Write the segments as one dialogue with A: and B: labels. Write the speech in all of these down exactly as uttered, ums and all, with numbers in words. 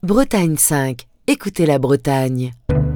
A: Bretagne cinq, écoutez la Bretagne.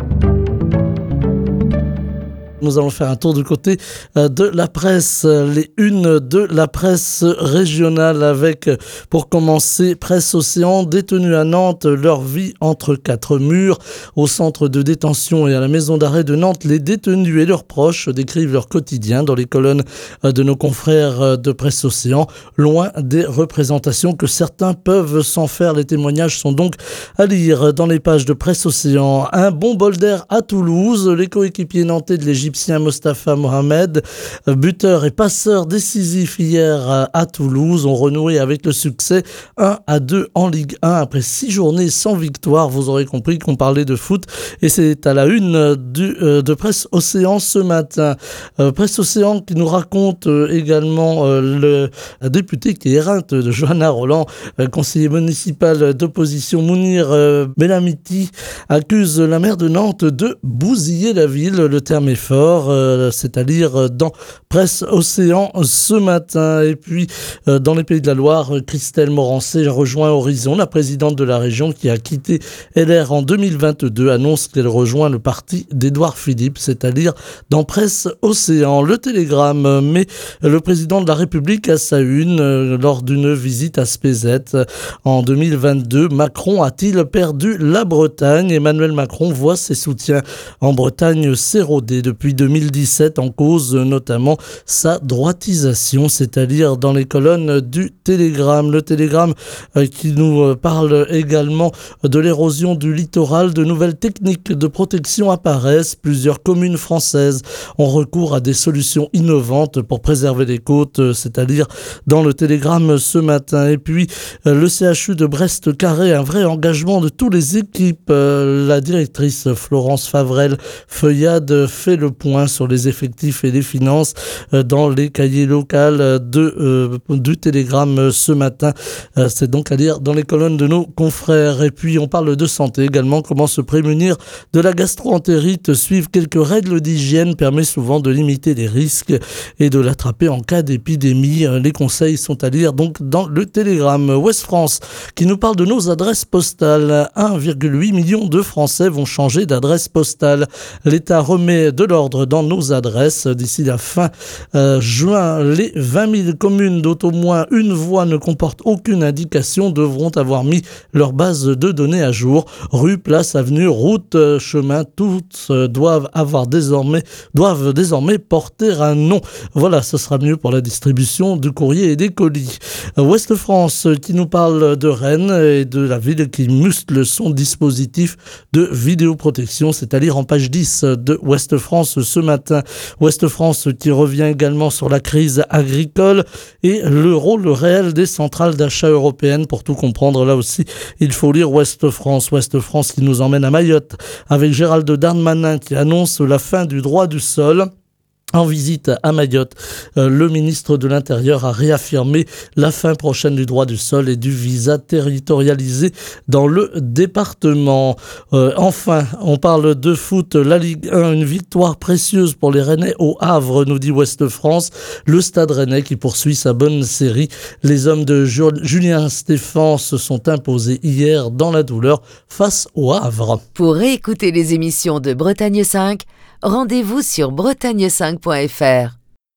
B: Nous allons faire un tour du côté de la presse, les unes de la presse régionale avec, pour commencer, Presse Océan, détenus à Nantes, leur vie entre quatre murs. Au centre de détention et à la maison d'arrêt de Nantes, les détenus et leurs proches décrivent leur quotidien dans les colonnes de nos confrères de Presse Océan, loin des représentations que certains peuvent s'en faire. Les témoignages sont donc à lire dans les pages de Presse Océan. Un bon bol d'air à Toulouse, les coéquipiers nantais de l'Égyptien Mostafa Mohamed, buteur et passeur décisif hier à Toulouse, ont renoué avec le succès un à deux en Ligue un après six journées sans victoire. Vous aurez compris qu'on parlait de foot et c'est à la une du, euh, de Presse Océan ce matin. Euh, Presse Océan qui nous raconte euh, également euh, le la députée qui éreinte de Johanna Roland, euh, conseiller municipal d'opposition Mounir euh, Belamiti, accuse la maire de Nantes de bousiller la ville. Le terme est fort. Euh, c'est à lire dans Presse Océan ce matin. Et puis euh, dans les Pays de la Loire, Christelle Morancé rejoint Horizon. La présidente de la région qui a quitté L R en deux mille vingt-deux annonce qu'elle rejoint le parti d'Édouard Philippe. C'est à lire dans Presse Océan. Le Télégramme met le président de la République à sa une euh, lors d'une visite à Spézet en deux mille vingt-deux. Macron a-t-il perdu la Bretagne? Emmanuel Macron voit ses soutiens en Bretagne s'éroder depuis deux mille dix-sept, en cause notamment sa droitisation, c'est-à-dire dans les colonnes du Télégramme. Le Télégramme euh, qui nous parle également de l'érosion du littoral. De nouvelles techniques de protection apparaissent. Plusieurs communes françaises ont recours à des solutions innovantes pour préserver les côtes, c'est-à-dire dans le Télégramme ce matin. Et puis euh, le C H U de Brest-Carré, un vrai engagement de toutes les équipes. Euh, la directrice Florence Favrel Feuillade fait le point sur les effectifs et les finances dans les cahiers locaux de, euh, du Télégramme ce matin. Euh, c'est donc à lire dans les colonnes de nos confrères. Et puis on parle de santé également. Comment se prémunir de la gastro-entérite? Suivre quelques règles d'hygiène permet souvent de limiter les risques et de l'attraper en cas d'épidémie. Les conseils sont à lire donc dans le Télégramme. Ouest France qui nous parle de nos adresses postales. un virgule huit million de Français vont changer d'adresse postale. L'État remet de l'ordre dans nos adresses. D'ici la fin euh, juin, les vingt mille communes dont au moins une voie ne comporte aucune indication devront avoir mis leur base de données à jour. Rue, place, avenue, route, euh, chemin, toutes euh, doivent avoir désormais, doivent désormais porter un nom. Voilà, ce sera mieux pour la distribution du courrier et des colis. Ouest France qui nous parle de Rennes et de la ville qui muscle son dispositif de vidéoprotection. C'est à lire en page dix de Ouest France ce matin. Ouest France qui revient également sur la crise agricole et le rôle réel des centrales d'achat européennes. Pour tout comprendre, là aussi, il faut lire Ouest France. Ouest France qui nous emmène à Mayotte avec Gérald Darmanin qui annonce la fin du droit du sol. En visite à Mayotte, euh, le ministre de l'Intérieur a réaffirmé la fin prochaine du droit du sol et du visa territorialisé dans le département. Euh, enfin, on parle de foot, la Ligue un, une victoire précieuse pour les Rennais au Havre, nous dit Ouest France. Le Stade Rennais qui poursuit sa bonne série. Les hommes de Julien Stéphan se sont imposés hier dans la douleur face au Havre.
A: Pour réécouter les émissions de Bretagne cinq, rendez-vous sur bretagne cinq point f r.